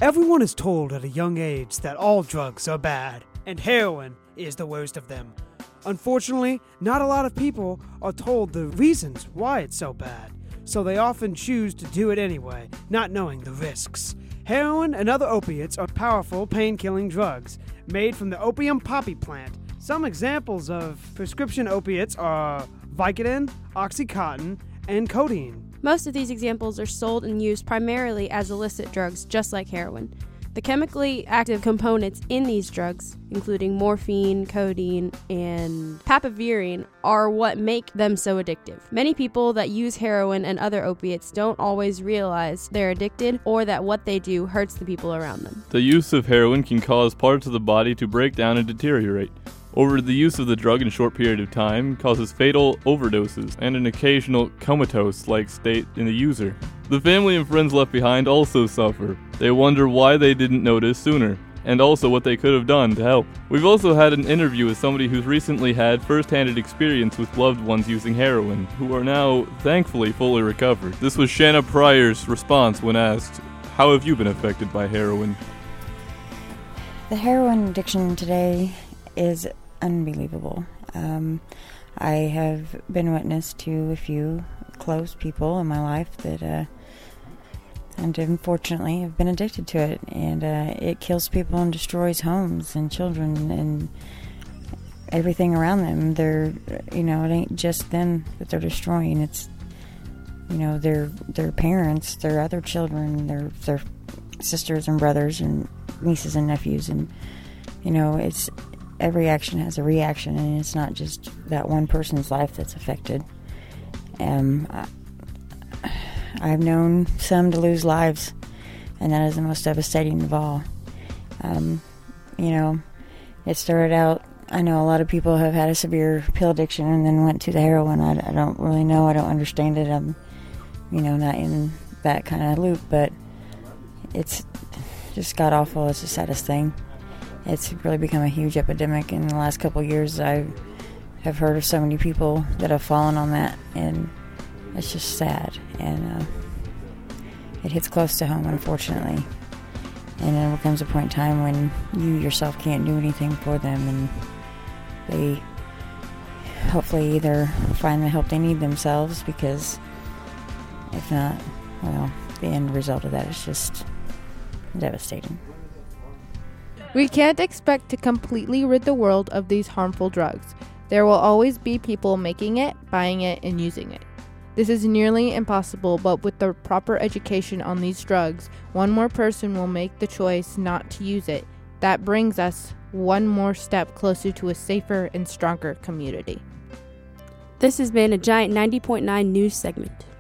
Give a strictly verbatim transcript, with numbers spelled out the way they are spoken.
Everyone is told at a young age that all drugs are bad, and heroin is the worst of them. Unfortunately, not a lot of people are told the reasons why it's so bad, so they often choose to do it anyway, not knowing the risks. Heroin and other opiates are powerful pain-killing drugs made from the opium poppy plant. Some examples of prescription opiates are Vicodin, Oxycontin, and codeine. Most of these examples are sold and used primarily as illicit drugs, just like heroin. The chemically active components in these drugs, including morphine, codeine, and papaverine, are what make them so addictive. Many people that use heroin and other opiates don't always realize they're addicted or that what they do hurts the people around them. The use of heroin can cause parts of the body to break down and deteriorate. Over the use of the drug in a short period of time causes fatal overdoses and an occasional comatose-like state in the user. The family and friends left behind also suffer. They wonder why they didn't notice sooner, and also what they could have done to help. We've also had an interview with somebody who's recently had first-hand experience with loved ones using heroin, who are now, thankfully, fully recovered. This was Shanna Pryor's response when asked, "How have you been affected by heroin?" The heroin addiction today is unbelievable. Um, I have been witness to a few close people in my life that, uh, and unfortunately, have been addicted to it, and uh, it kills people and destroys homes and children and everything around them. They're, you know, it ain't just them that they're destroying. It's, you know, their their parents, their other children, their their sisters and brothers and nieces and nephews, and you know, it's. Every action has a reaction, and it's not just that one person's life that's affected. Um, I, I've known some to lose lives, and that is the most devastating of all. Um, you know, it started out, I know a lot of people have had a severe pill addiction and then went to the heroin. I, I don't really know. I don't understand it. I'm, you know, not in that kind of loop, but it's just god-awful. It's the saddest thing. It's really become a huge epidemic in the last couple of years. I have heard of so many people that have fallen on that, and it's just sad. And uh, it hits close to home, unfortunately. And then there comes a point in time when you yourself can't do anything for them, and they hopefully either find the help they need themselves, because if not, well, the end result of that is just devastating. We can't expect to completely rid the world of these harmful drugs. There will always be people making it, buying it, and using it. This is nearly impossible, but with the proper education on these drugs, one more person will make the choice not to use it. That brings us one more step closer to a safer and stronger community. This has been a Giant ninety point nine news segment.